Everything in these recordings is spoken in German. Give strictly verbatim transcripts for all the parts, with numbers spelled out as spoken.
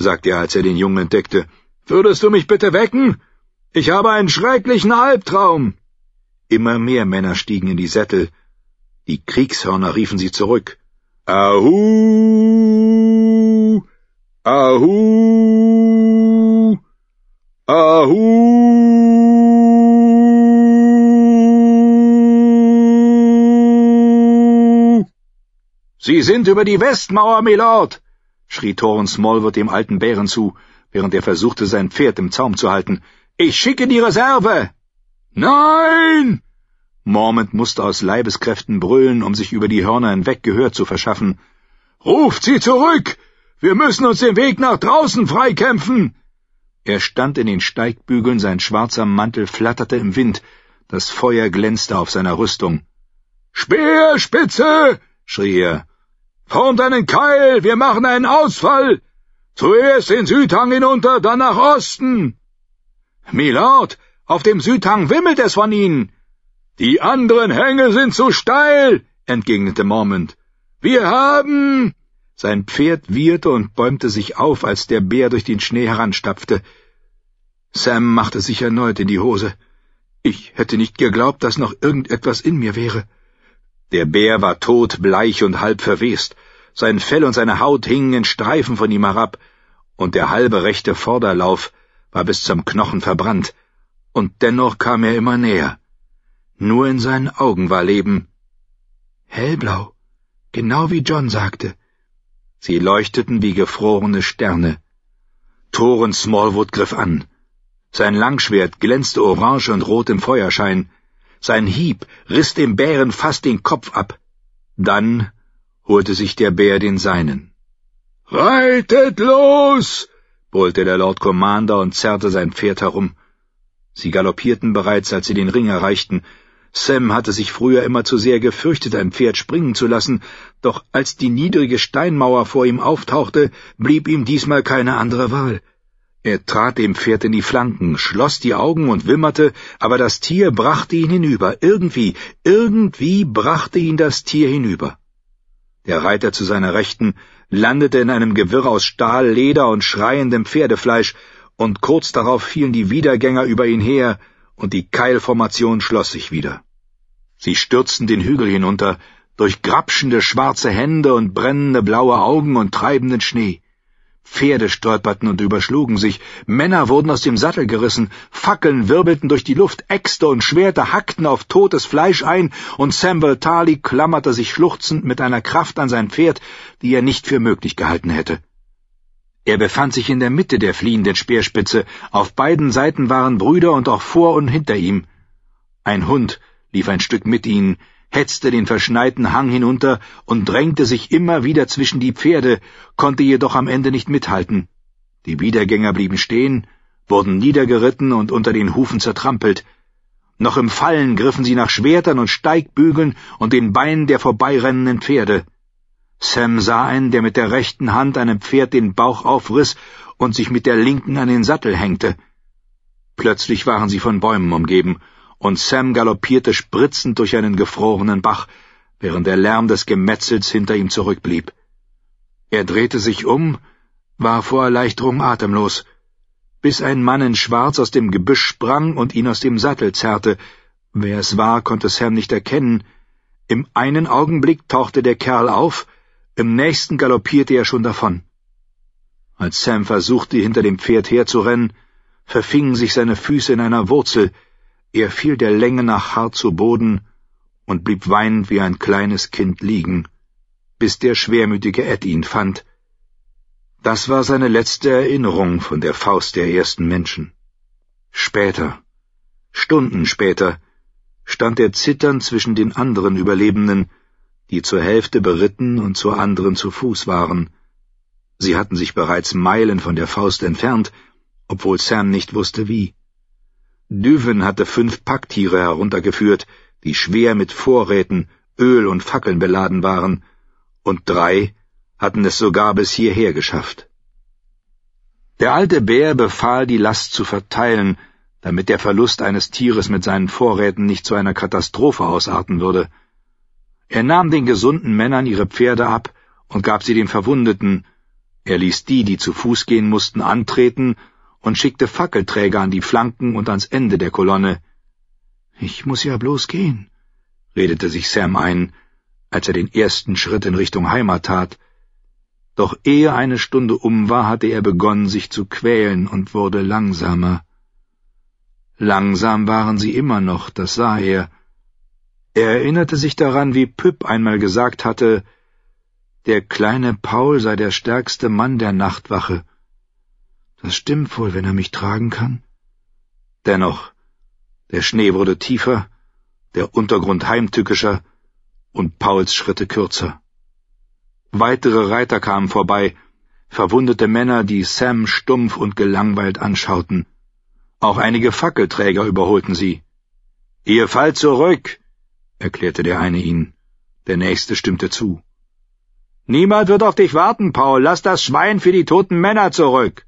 sagte er, als er den Jungen entdeckte. »Würdest du mich bitte wecken? Ich habe einen schrecklichen Albtraum!« Immer mehr Männer stiegen in die Sättel. Die Kriegshörner riefen sie zurück. »Ahu! Ahu! Ahu! »Sie sind über die Westmauer, Milord«, schrie Thoren Smallwood dem alten Bären zu, während er versuchte, sein Pferd im Zaum zu halten. »Ich schicke die Reserve!« »Nein!« Mormont musste aus Leibeskräften brüllen, um sich über die Hörner hinweg Gehör zu verschaffen. »Ruft sie zurück! Wir müssen uns den Weg nach draußen freikämpfen!« Er stand in den Steigbügeln, sein schwarzer Mantel flatterte im Wind, das Feuer glänzte auf seiner Rüstung. »Speerspitze!« schrie er. »Formt einen Keil, wir machen einen Ausfall! Zuerst den Südhang hinunter, dann nach Osten!« »Milord, auf dem Südhang wimmelt es von ihnen!« »Die anderen Hänge sind zu steil«, entgegnete Mormont. »Wir haben...« Sein Pferd wieherte und bäumte sich auf, als der Bär durch den Schnee heranstapfte. Sam machte sich erneut in die Hose. Ich hätte nicht geglaubt, dass noch irgendetwas in mir wäre. Der Bär war tot, bleich und halb verwest. Sein Fell und seine Haut hingen in Streifen von ihm herab, und der halbe rechte Vorderlauf war bis zum Knochen verbrannt. Und dennoch kam er immer näher. Nur in seinen Augen war Leben. Hellblau, genau wie John sagte. Sie leuchteten wie gefrorene Sterne. Thoren Smallwood griff an. Sein Langschwert glänzte orange und rot im Feuerschein. Sein Hieb riss dem Bären fast den Kopf ab. Dann holte sich der Bär den seinen. »Reitet los!« brüllte der Lord Commander und zerrte sein Pferd herum. Sie galoppierten bereits, als sie den Ring erreichten. Sam hatte sich früher immer zu sehr gefürchtet, ein Pferd springen zu lassen, doch als die niedrige Steinmauer vor ihm auftauchte, blieb ihm diesmal keine andere Wahl. Er trat dem Pferd in die Flanken, schloss die Augen und wimmerte, aber das Tier brachte ihn hinüber. Irgendwie, irgendwie brachte ihn das Tier hinüber. Der Reiter zu seiner Rechten landete in einem Gewirr aus Stahl, Leder und schreiendem Pferdefleisch, und kurz darauf fielen die Wiedergänger über ihn her, und die Keilformation schloss sich wieder. Sie stürzten den Hügel hinunter, durch grapschende schwarze Hände und brennende blaue Augen und treibenden Schnee. Pferde stolperten und überschlugen sich, Männer wurden aus dem Sattel gerissen, Fackeln wirbelten durch die Luft, Äxte und Schwerter hackten auf totes Fleisch ein, und Samwell Tarly klammerte sich schluchzend mit einer Kraft an sein Pferd, die er nicht für möglich gehalten hätte. Er befand sich in der Mitte der fliehenden Speerspitze, auf beiden Seiten waren Brüder und auch vor und hinter ihm. Ein Hund lief ein Stück mit ihnen, hetzte den verschneiten Hang hinunter und drängte sich immer wieder zwischen die Pferde, konnte jedoch am Ende nicht mithalten. Die Wiedergänger blieben stehen, wurden niedergeritten und unter den Hufen zertrampelt. Noch im Fallen griffen sie nach Schwertern und Steigbügeln und den Beinen der vorbeirennenden Pferde. Sam sah einen, der mit der rechten Hand einem Pferd den Bauch aufriss und sich mit der linken an den Sattel hängte. Plötzlich waren sie von Bäumen umgeben, und Sam galoppierte spritzend durch einen gefrorenen Bach, während der Lärm des Gemetzels hinter ihm zurückblieb. Er drehte sich um, war vor Erleichterung atemlos, bis ein Mann in Schwarz aus dem Gebüsch sprang und ihn aus dem Sattel zerrte. Wer es war, konnte Sam nicht erkennen. Im einen Augenblick tauchte der Kerl auf, im nächsten galoppierte er schon davon. Als Sam versuchte, hinter dem Pferd herzurennen, verfingen sich seine Füße in einer Wurzel, er fiel der Länge nach hart zu Boden und blieb weinend wie ein kleines Kind liegen, bis der schwermütige Ed ihn fand. Das war seine letzte Erinnerung von der Faust der ersten Menschen. Später, Stunden später, stand er zitternd zwischen den anderen Überlebenden, die zur Hälfte beritten und zur anderen zu Fuß waren. Sie hatten sich bereits Meilen von der Faust entfernt, obwohl Sam nicht wusste wie. Düven hatte fünf Packtiere heruntergeführt, die schwer mit Vorräten, Öl und Fackeln beladen waren, und drei hatten es sogar bis hierher geschafft. Der alte Bär befahl, die Last zu verteilen, damit der Verlust eines Tieres mit seinen Vorräten nicht zu einer Katastrophe ausarten würde. Er nahm den gesunden Männern ihre Pferde ab und gab sie den Verwundeten, Er ließ die, die zu Fuß gehen mussten, antreten und schickte Fackelträger an die Flanken und ans Ende der Kolonne. »Ich muss ja bloß gehen«, redete sich Sam ein, als er den ersten Schritt in Richtung Heimat tat. Doch ehe eine Stunde um war, hatte er begonnen, sich zu quälen und wurde langsamer. Langsam waren sie immer noch, das sah er. Er erinnerte sich daran, wie Püpp einmal gesagt hatte, der kleine Paul sei der stärkste Mann der Nachtwache. Das stimmt wohl, wenn er mich tragen kann. Dennoch, der Schnee wurde tiefer, der Untergrund heimtückischer und Pauls Schritte kürzer. Weitere Reiter kamen vorbei, verwundete Männer, die Sam stumpf und gelangweilt anschauten. Auch einige Fackelträger überholten sie. »Ihr fallt zurück«, erklärte der eine ihnen. Der nächste stimmte zu. »Niemand wird auf dich warten, Paul. Lass das Schwein für die toten Männer zurück.«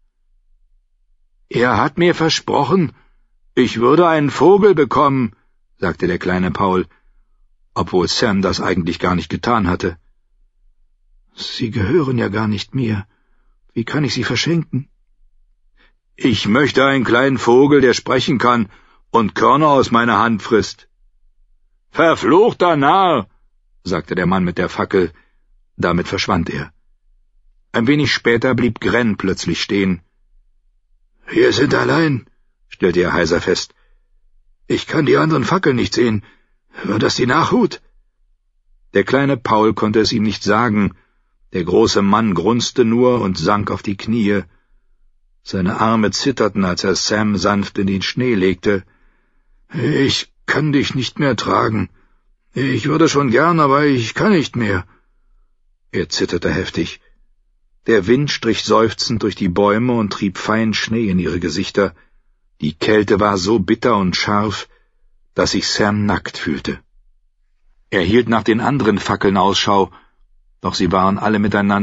»Er hat mir versprochen, ich würde einen Vogel bekommen«, sagte der kleine Paul, obwohl Sam das eigentlich gar nicht getan hatte. »Sie gehören ja gar nicht mir. Wie kann ich sie verschenken?« »Ich möchte einen kleinen Vogel, der sprechen kann und Körner aus meiner Hand frisst.« »Verfluchter Narr«, sagte der Mann mit der Fackel. Damit verschwand er. Ein wenig später blieb Gren plötzlich stehen. »Wir sind allein«, stellte er heiser fest. »Ich kann die anderen Fackeln nicht sehen. War das die Nachhut?« Der kleine Paul konnte es ihm nicht sagen. Der große Mann grunzte nur und sank auf die Knie. Seine Arme zitterten, als er Sam sanft in den Schnee legte. »Ich kann dich nicht mehr tragen. Ich würde schon gern, aber ich kann nicht mehr.« Er zitterte heftig. Der Wind strich seufzend durch die Bäume und trieb fein Schnee in ihre Gesichter. Die Kälte war so bitter und scharf, dass sich Sam nackt fühlte. Er hielt nach den anderen Fackeln Ausschau, doch sie waren alle miteinander